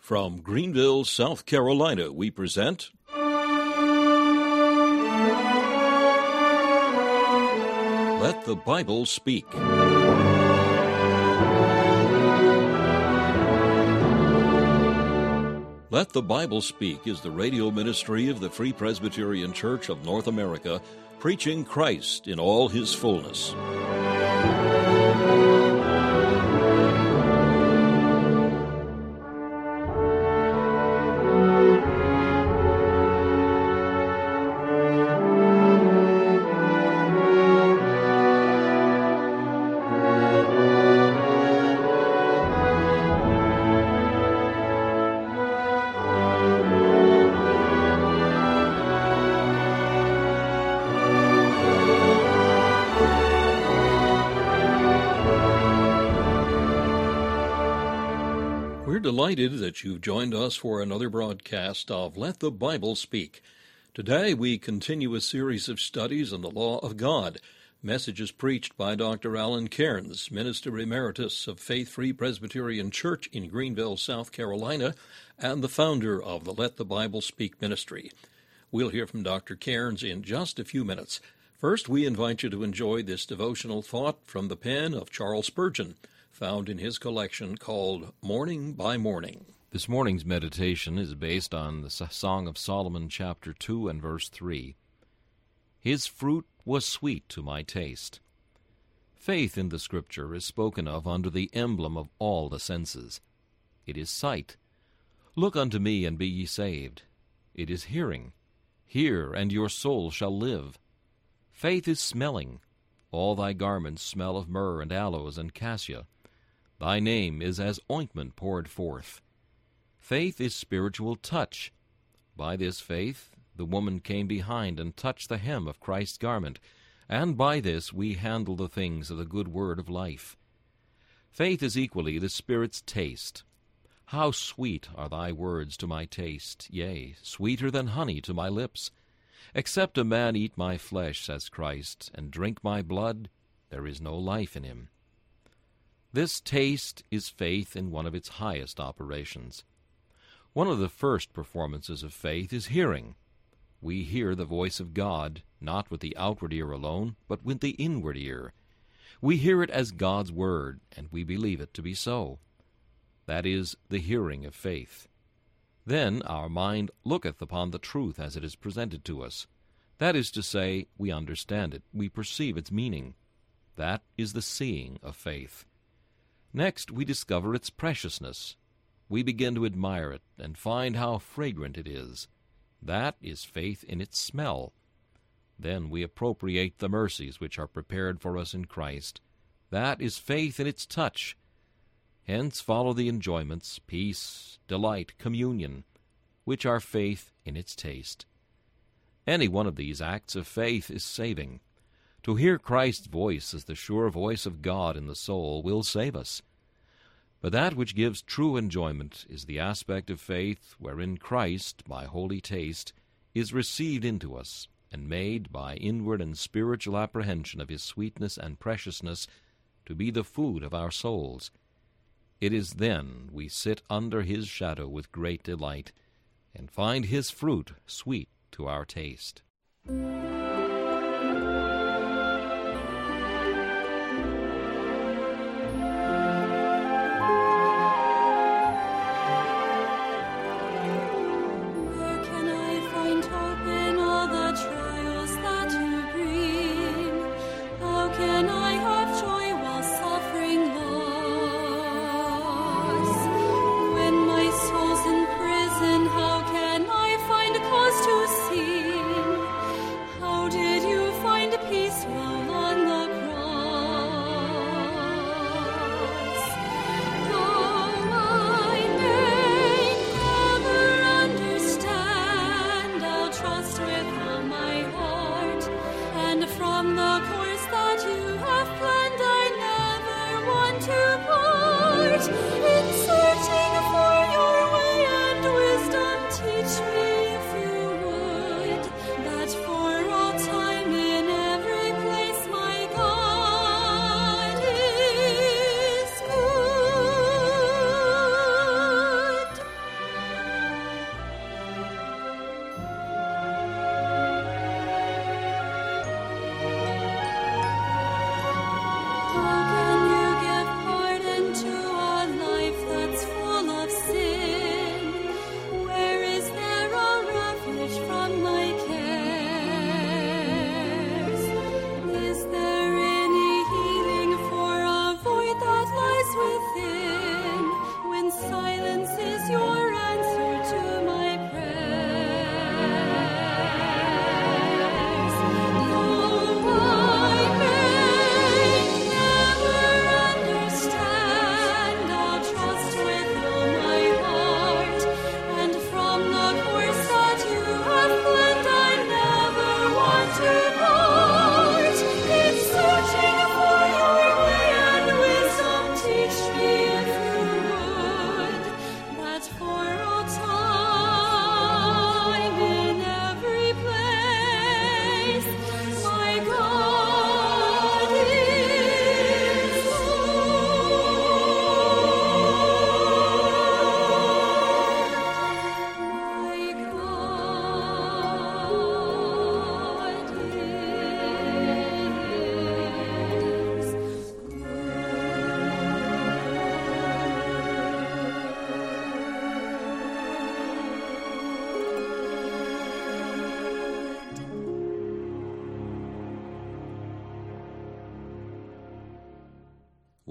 From Greenville, South Carolina, we present Let the Bible Speak. Let the Bible Speak is the radio ministry of the Free Presbyterian Church of North America, preaching Christ in all His fullness. Delighted that you've joined us for another broadcast of Let the Bible Speak. Today we continue a series of studies on the law of God, messages preached by Dr. Alan Cairns, Minister Emeritus of Faith Free Presbyterian Church in Greenville, South Carolina, and the founder of the Let the Bible Speak ministry. We'll hear from Dr. Cairns in just a few minutes. First, we invite you to enjoy this devotional thought from the pen of Charles Spurgeon, found in his collection called Morning by Morning. This morning's meditation is based on the Song of Solomon, chapter 2 and verse 3. His fruit was sweet to my taste. Faith in the Scripture is spoken of under the emblem of all the senses. It is sight. Look unto me and be ye saved. It is hearing. Hear, and your soul shall live. Faith is smelling. All thy garments smell of myrrh and aloes and cassia. Thy name is as ointment poured forth. Faith is spiritual touch. By this faith the woman came behind and touched the hem of Christ's garment, and by this we handle the things of the good word of life. Faith is equally the Spirit's taste. How sweet are thy words to my taste, yea, sweeter than honey to my lips. Except a man eat my flesh, says Christ, and drink my blood, there is no life in him. This taste is faith in one of its highest operations. One of the first performances of faith is hearing. We hear the voice of God, not with the outward ear alone, but with the inward ear. We hear it as God's word, and we believe it to be so. That is the hearing of faith. Then our mind looketh upon the truth as it is presented to us. That is to say, we understand it, we perceive its meaning. That is the seeing of faith. Next, we discover its preciousness. We begin to admire it and find how fragrant it is. That is faith in its smell. Then we appropriate the mercies which are prepared for us in Christ. That is faith in its touch. Hence follow the enjoyments, peace, delight, communion, which are faith in its taste. Any one of these acts of faith is saving. To hear Christ's voice as the sure voice of God in the soul will save us. But that which gives true enjoyment is the aspect of faith wherein Christ, by holy taste, is received into us, and made, by inward and spiritual apprehension of His sweetness and preciousness, to be the food of our souls. It is then we sit under His shadow with great delight, and find His fruit sweet to our taste. How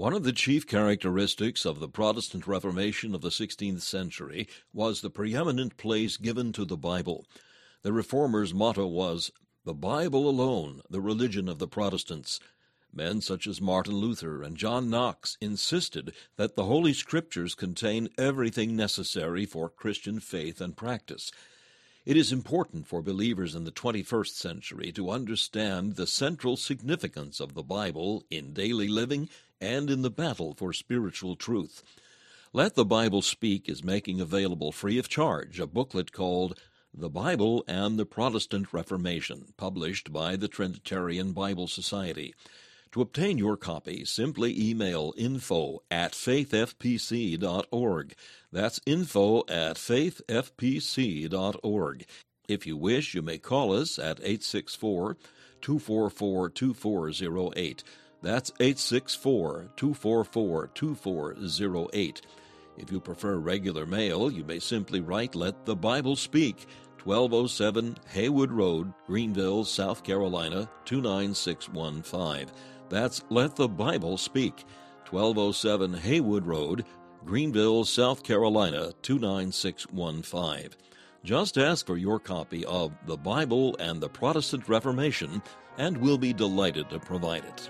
One of the chief characteristics of the Protestant Reformation of the 16th century was the preeminent place given to the Bible. The Reformers' motto was, "The Bible alone, the religion of the Protestants." Men such as Martin Luther and John Knox insisted that the Holy Scriptures contain everything necessary for Christian faith and practice. It is important for believers in the 21st century to understand the central significance of the Bible in daily living and in the battle for spiritual truth. Let the Bible Speak is making available free of charge a booklet called The Bible and the Protestant Reformation, published by the Trinitarian Bible Society. To obtain your copy, simply email info@faithfpc.org. That's info@faithfpc.org. If you wish, you may call us at 864-244-2408. That's 864-244-2408. If you prefer regular mail, you may simply write Let the Bible Speak, 1207 Haywood Road, Greenville, South Carolina, 29615. That's Let the Bible Speak, 1207 Haywood Road, Greenville, South Carolina, 29615. Just ask for your copy of The Bible and the Protestant Reformation, and we'll be delighted to provide it.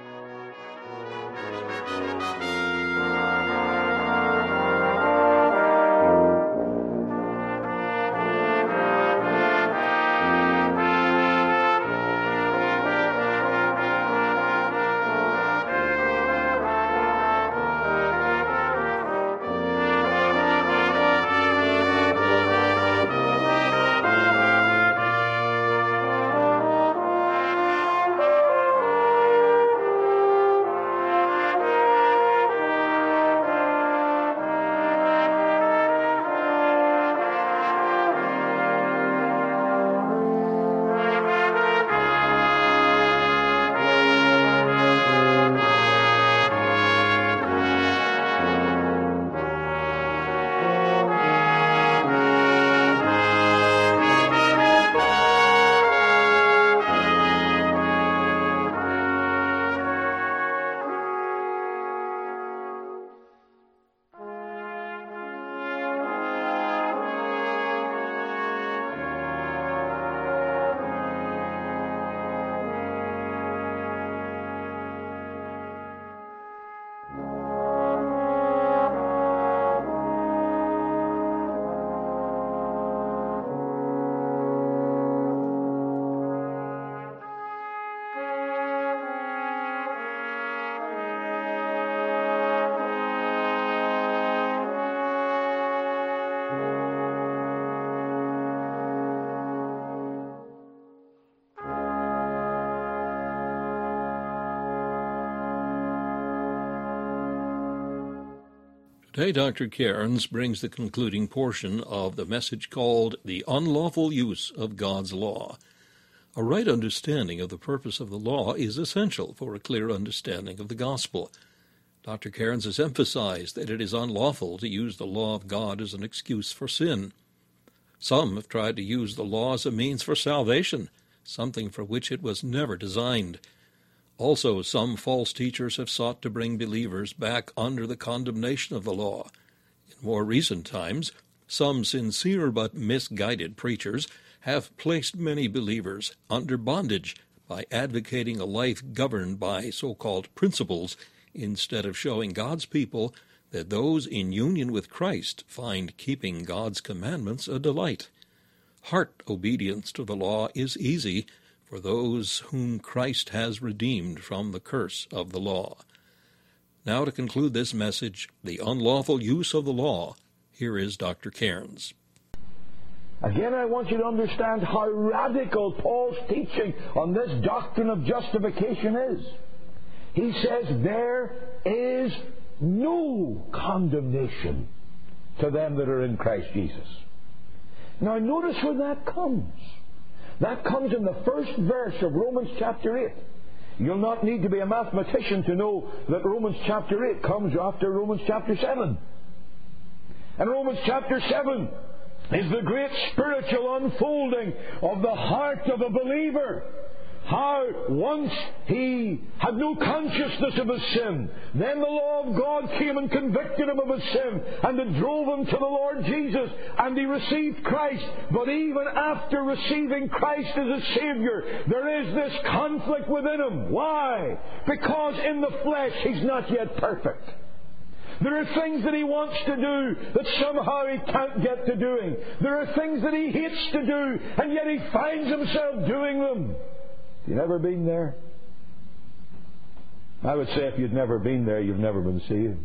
Today, Dr. Cairns brings the concluding portion of the message called The Unlawful Use of God's Law. A right understanding of the purpose of the law is essential for a clear understanding of the gospel. Dr. Cairns has emphasized that it is unlawful to use the law of God as an excuse for sin. Some have tried to use the law as a means for salvation, something for which it was never designed. Also, some false teachers have sought to bring believers back under the condemnation of the law. In more recent times, some sincere but misguided preachers have placed many believers under bondage by advocating a life governed by so-called principles instead of showing God's people that those in union with Christ find keeping God's commandments a delight. Heart obedience to the law is easy for those whom Christ has redeemed from the curse of the law. Now, to conclude this message, the unlawful use of the law, here is Dr. Cairns. Again, I want you to understand how radical Paul's teaching on this doctrine of justification is. He says there is no condemnation to them that are in Christ Jesus. Now, notice where that comes. That comes in the first verse of Romans chapter 8. You'll not need to be a mathematician to know that Romans chapter 8 comes after Romans chapter 7. And Romans chapter 7 is the great spiritual unfolding of the heart of a believer how once he had no consciousness of his sin. Then the law of God came and convicted him of his sin, and it drove him to the Lord Jesus, and he received Christ. But even after receiving Christ as a Savior, there is this conflict within him. Why? Because in the flesh he's not yet perfect. There are things that he wants to do that somehow he can't get to doing. There are things that he hates to do, and yet he finds himself doing them. Have you never been there? I would say if you've never been there, you've never been saved.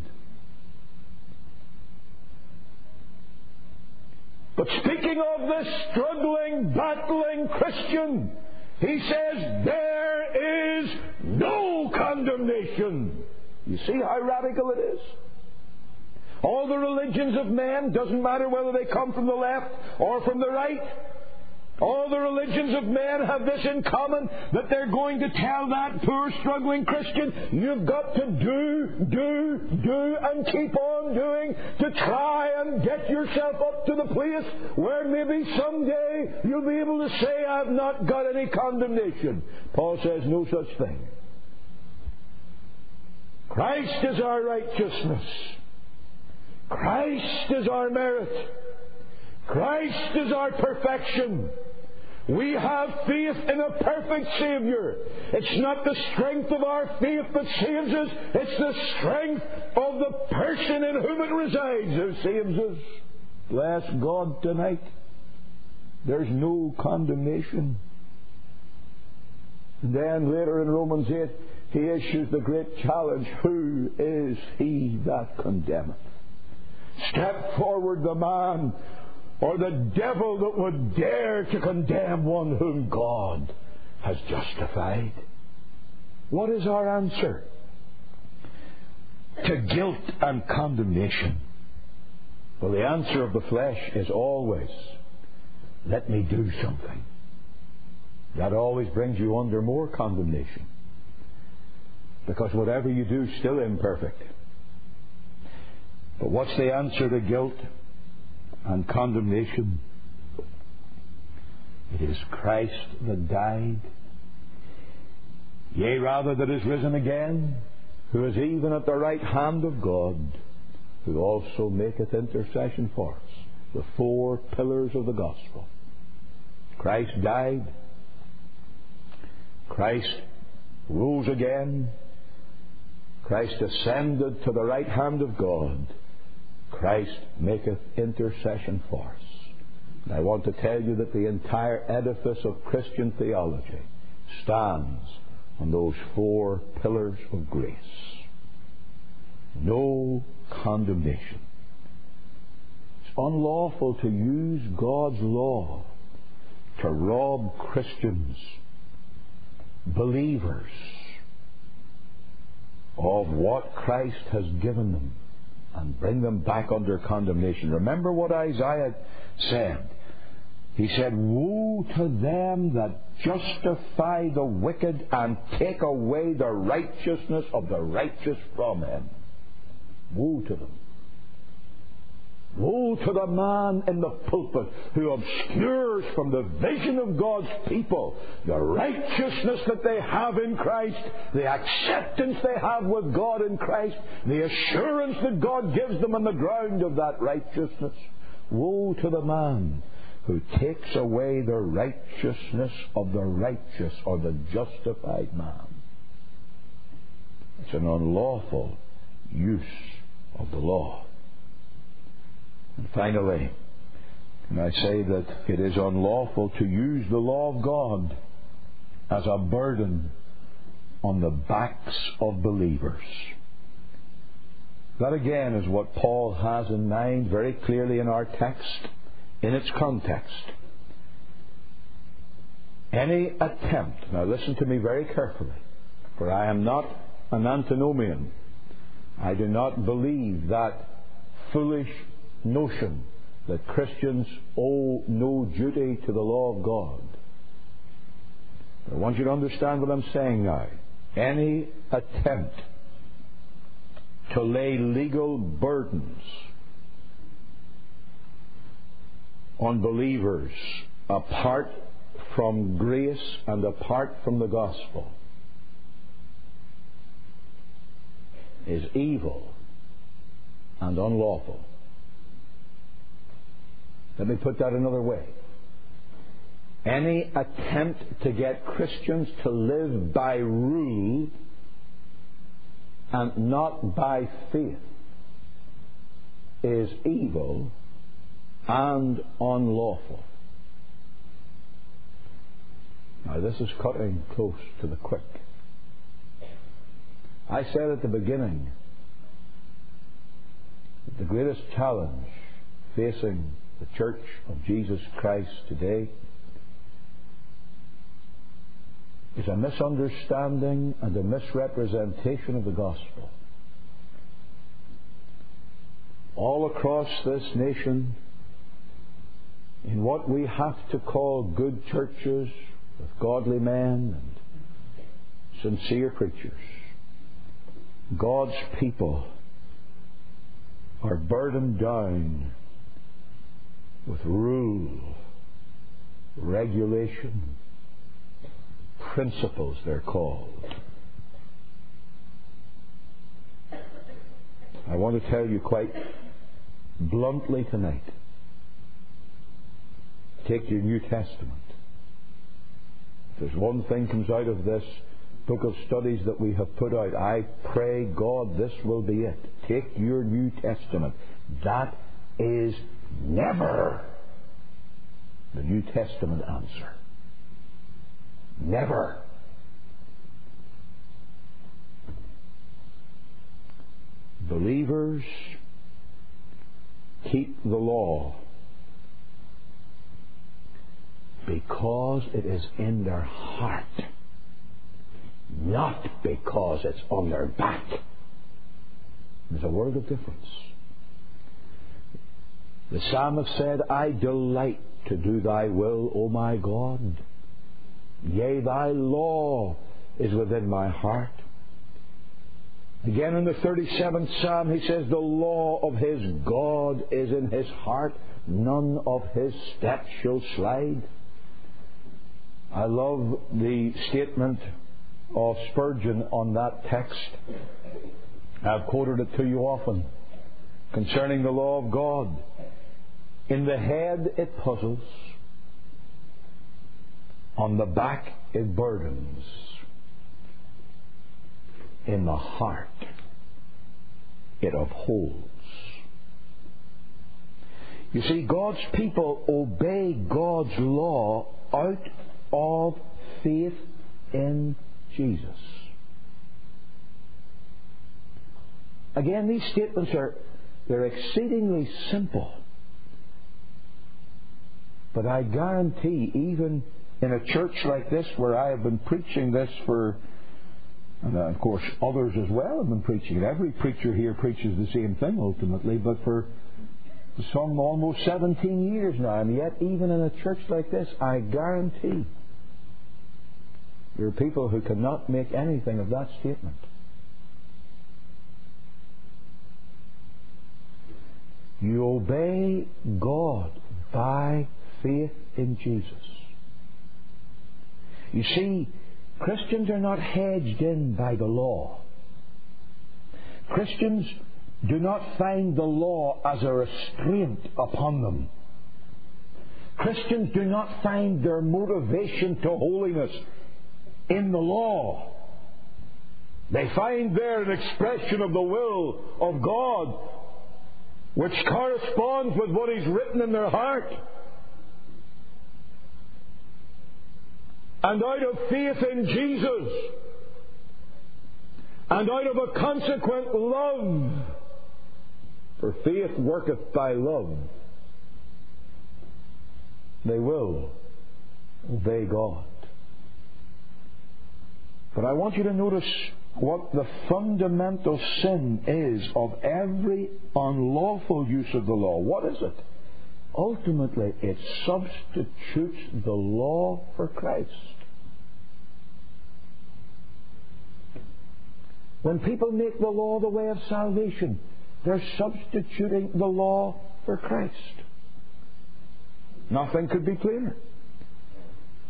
But speaking of this struggling, battling Christian, he says, there is no condemnation. You see how radical it is? All the religions of men, doesn't matter whether they come from the left or from the right, all the religions of men have this in common, that they're going to tell that poor struggling Christian, you've got to do, and keep on doing to try and get yourself up to the place where maybe someday you'll be able to say, I've not got any condemnation. Paul says no such thing. Christ is our righteousness. Christ is our merit. Christ is our perfection. We have faith in a perfect Savior. It's not the strength of our faith that saves us. It's the strength of the person in whom it resides who saves us. Bless God tonight. There's no condemnation. And then later in Romans 8, he issues the great challenge, who is he that condemneth? Step forward the man or the devil that would dare to condemn one whom God has justified. What is our answer to guilt and condemnation? Well, the answer of the flesh is always, let me do something. That always brings you under more condemnation. Because whatever you do is still imperfect. But what's the answer to guilt and condemnation? It is Christ that died, yea, rather that is risen again, who is even at the right hand of God, who also maketh intercession for us. The four pillars of the gospel. Christ died. Christ rose again. Christ ascended to the right hand of God. Christ maketh intercession for us. And I want to tell you that the entire edifice of Christian theology stands on those four pillars of grace. No condemnation. It's unlawful to use God's law to rob Christians, believers, of what Christ has given them and bring them back under condemnation. Remember what Isaiah said. He said, woe to them that justify the wicked and take away the righteousness of the righteous from him. Woe to them. Woe to the man in the pulpit who obscures from the vision of God's people the righteousness that they have in Christ, the acceptance they have with God in Christ, the assurance that God gives them on the ground of that righteousness. Woe to the man who takes away the righteousness of the righteous or the justified man. It's an unlawful use of the law. And finally, can I say that it is unlawful to use the law of God as a burden on the backs of believers. That again is what Paul has in mind very clearly in our text, in its context. Any attempt, now listen to me very carefully, for I am not an antinomian. I do not believe that foolish notion that Christians owe no duty to the law of God. I want you to understand what I'm saying now. Any attempt to lay legal burdens on believers apart from grace and apart from the gospel is evil and unlawful. Let me put that another way. Any attempt to get Christians to live by rule and not by faith is evil and unlawful. Now, this is cutting close to the quick. I said at the beginning that the greatest challenge facing the Church of Jesus Christ today is a misunderstanding and a misrepresentation of the gospel. All across this nation, in what we have to call good churches with godly men and sincere preachers, God's people are burdened down with rule, regulation, principles they're called. I want to tell you quite bluntly tonight, take your New Testament. If there's one thing comes out of this book of studies that we have put out, I pray God this will be it. Take your New Testament. That is never the New Testament answer. Never. Believers keep the law because it is in their heart, not because it's on their back. There's a world of difference. The psalmist said, I delight to do thy will, O my God. Yea, thy law is within my heart. Again in the 37th Psalm he says, the law of his God is in his heart. None of his steps shall slide. I love the statement of Spurgeon on that text. I've quoted it to you often concerning the law of God. In the head it puzzles, on the back it burdens, in the heart it upholds. You see, God's people obey God's law out of faith in Jesus. Again, these statements they're exceedingly simple. But I guarantee, even in a church like this where I have been preaching this for, and of course others as well have been preaching it. Every preacher here preaches the same thing ultimately, but for some almost 17 years now, and yet even in a church like this, I guarantee there are people who cannot make anything of that statement. You obey God by faith in Jesus. You see, Christians are not hedged in by the law. Christians do not find the law as a restraint upon them. Christians do not find their motivation to holiness in the law. They find there an expression of the will of God which corresponds with what He's written in their heart. And out of faith in Jesus, and out of a consequent love, for faith worketh by love, they will obey God. But I want you to notice what the fundamental sin is of every unlawful use of the law. What is it? Ultimately, it substitutes the law for Christ. When people make the law the way of salvation, they're substituting the law for Christ. Nothing could be clearer.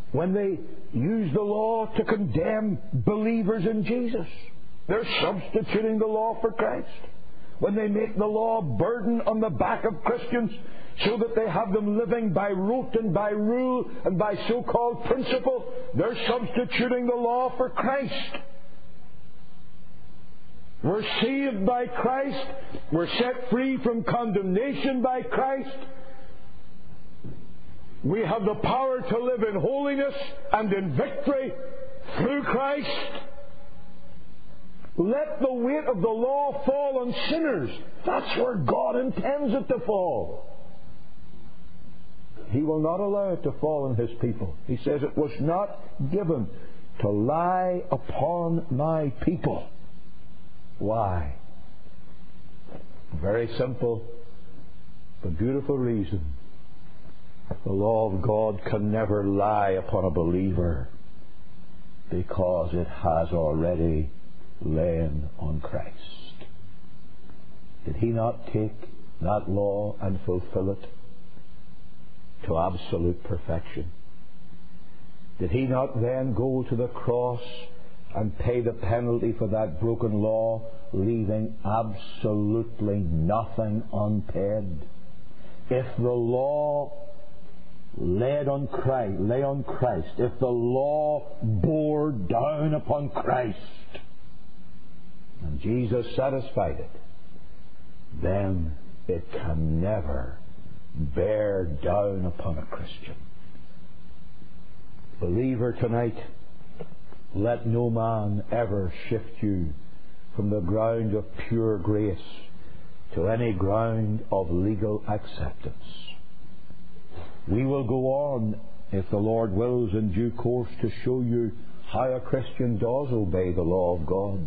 when they use the law to condemn believers in Jesus. They're substituting the law for Christ. When they make the law a burden on the back of Christians so that they have them living by rote and by rule and by so-called principle, they're substituting the law for Christ. We're saved by Christ. We're set free from condemnation by Christ. We have the power to live in holiness and in victory through Christ. Let the weight of the law fall on sinners. That's where God intends it to fall. He will not allow it to fall on His people. He says it was not given to lie upon my people. Why? Very simple but beautiful reason. The law of God can never lie upon a believer because it has already lain on Christ. Did He not take that law and fulfill it to absolute perfection? Did He not then go to the cross and pay the penalty for that broken law, leaving absolutely nothing unpaid? If the law lay on Christ, if the law bore down upon Christ, and Jesus satisfied it, then it can never bear down upon a Christian. Believer, tonight, let no man ever shift you from the ground of pure grace to any ground of legal acceptance. We will go on, if the Lord wills, in due course to show you how a Christian does obey the law of God.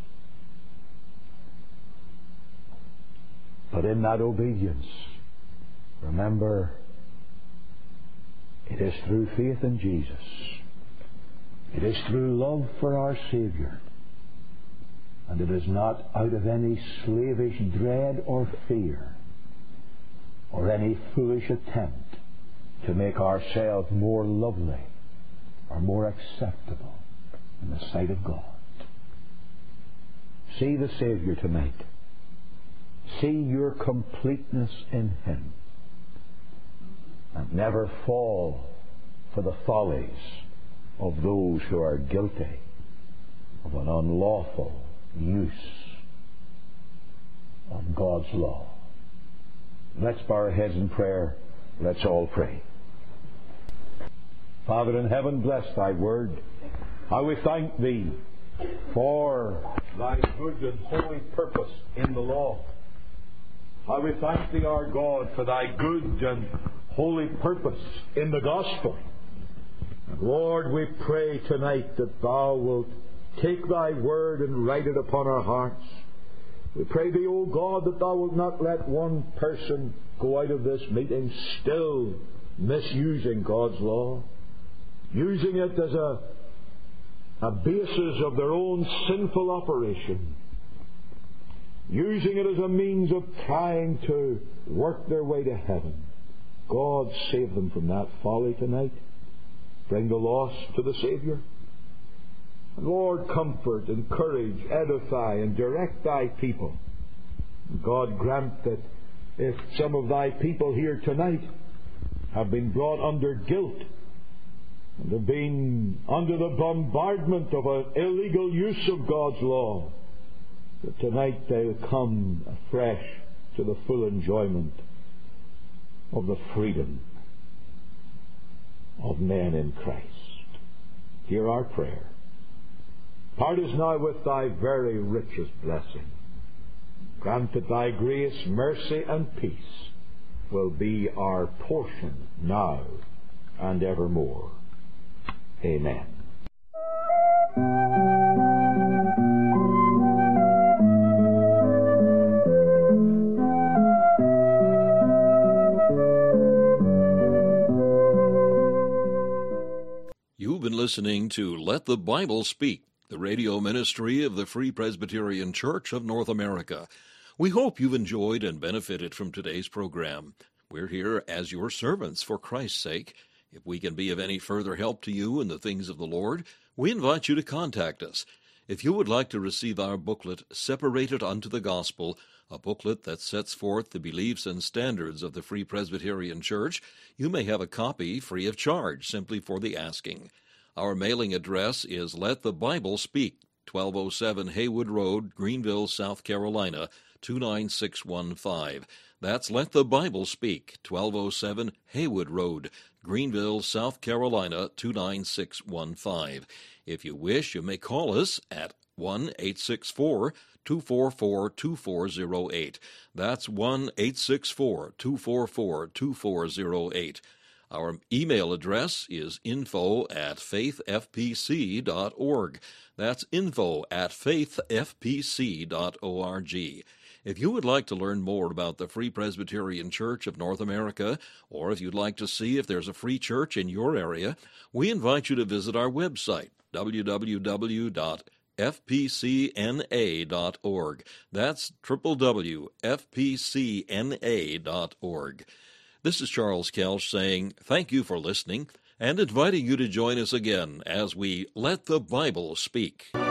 But in that obedience, remember, it is through faith in Jesus. It is through love for our Saviour. And it is not out of any slavish dread or fear or any foolish attempt to make ourselves more lovely or more acceptable in the sight of God. See the Saviour tonight. See your completeness in Him. And never fall for the follies of those who are guilty of an unlawful use of God's law. Let's bow our heads in prayer. Let's all pray. Father in heaven, bless Thy word. How we thank Thee for Thy good and holy purpose in the law. How we thank Thee, our God, for Thy good and holy purpose in the gospel. And Lord, we pray tonight that Thou wilt take Thy word and write it upon our hearts. We pray Thee, O God, that Thou wilt not let one person go out of this meeting still misusing God's law, using it as a basis of their own sinful operation, using it as a means of trying to work their way to heaven. God, save them from that folly tonight. Bring the lost to the Saviour. And Lord, comfort, encourage, edify, and direct Thy people. And God, grant that if some of Thy people here tonight have been brought under guilt and have been under the bombardment of an illegal use of God's law, that tonight they'll come afresh to the full enjoyment of the freedom of men in Christ. Hear our prayer. Part us now with Thy very richest blessing. Grant that Thy grace, mercy, and peace will be our portion now and evermore. Amen. You've been listening to Let the Bible Speak, the radio ministry of the Free Presbyterian Church of North America. We hope you've enjoyed and benefited from today's program. We're here as your servants for Christ's sake. If we can be of any further help to you in the things of the Lord, we invite you to contact us. If you would like to receive our booklet, Separated unto the Gospel, a booklet that sets forth the beliefs and standards of the Free Presbyterian Church, you may have a copy free of charge, simply for the asking. Our mailing address is Let the Bible Speak, 1207 Haywood Road, Greenville, South Carolina, 29615. That's Let the Bible Speak, 1207 Haywood Road, Greenville, South Carolina, 29615. If you wish, you may call us at 1-864-244-2408. That's 1-864-244-2408. Our email address is info@faithfpc.org. That's info@faithfpc.org. If you would like to learn more about the Free Presbyterian Church of North America, or if you'd like to see if there's a free church in your area, we invite you to visit our website, www.fpcna.org. That's www.fpcna.org. This is Charles Kelsch saying thank you for listening and inviting you to join us again as we Let the Bible Speak.